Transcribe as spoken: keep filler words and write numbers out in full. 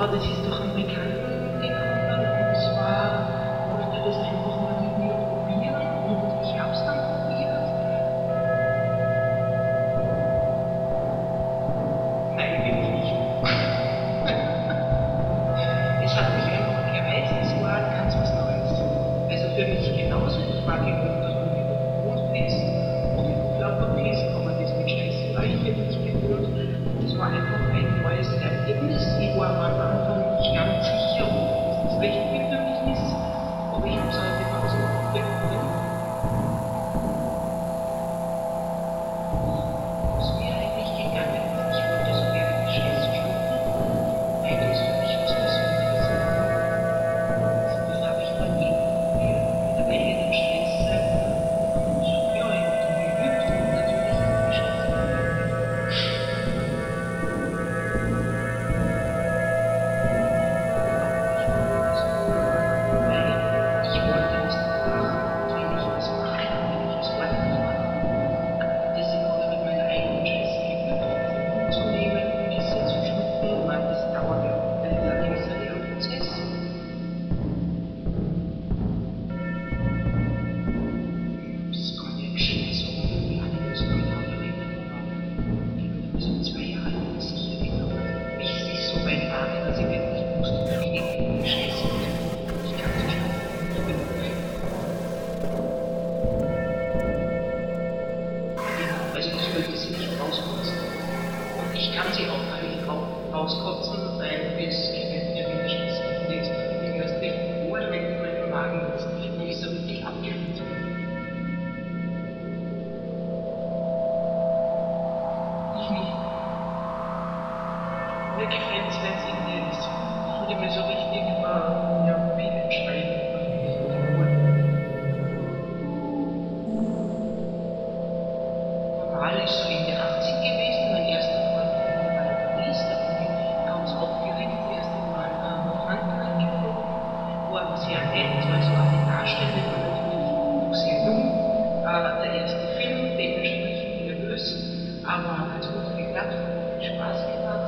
Aber das ist durch einen Bekannten gekommen und zwar wollte er das einfach mal mit mir probieren und ich habe es dann probiert. Nein, bin ich nicht. Es hat mich einfach gereizt, es war ganz was Neues. Also für mich genauso, ich war gewöhnt, dass man über Grund ist und über Körper ist, aber das mit Stress war ich jetzt nicht gewöhnt. Das war einfach ein neues Erlebnis. Ich war am Anfang nicht ganz sicher, ob das Richtige für mich ist, aber ich habe es auch genauso gefunden. Was mir eigentlich gegangen ist, ich wollte so gerne den Stress schlucken, weil das für mich was Persönliches war. Das habe ich dann irgendwie mit der eigenen Stress und ja, ich habe dann geübt und natürlich auch die Stress. Also ich wollte sie nicht rauskotzen. Und ich kann sie auch gar nicht rauskotzen, weil es gefällt mir wieder Stress. Jetzt bin ich erst recht wohl, wenn ich meinen Magen jetzt nicht so richtig abgefühlt habe. Ich nicht. Mir gefällt es, wenn es in mir ist. Ich würde mir so richtig äh, ja, wie entscheiden. Ist so in der achtzig gewesen, mein erster Freund war in Paris, da bin ich ganz aufgeregt, das erste Mal nach Frankreich geflogen, war aber sehr nett, weil so eine Darstellung war natürlich noch sehr jung, äh, der erste Film, dementsprechend nervös, aber hat gut geklappt, hat viel Spaß gemacht.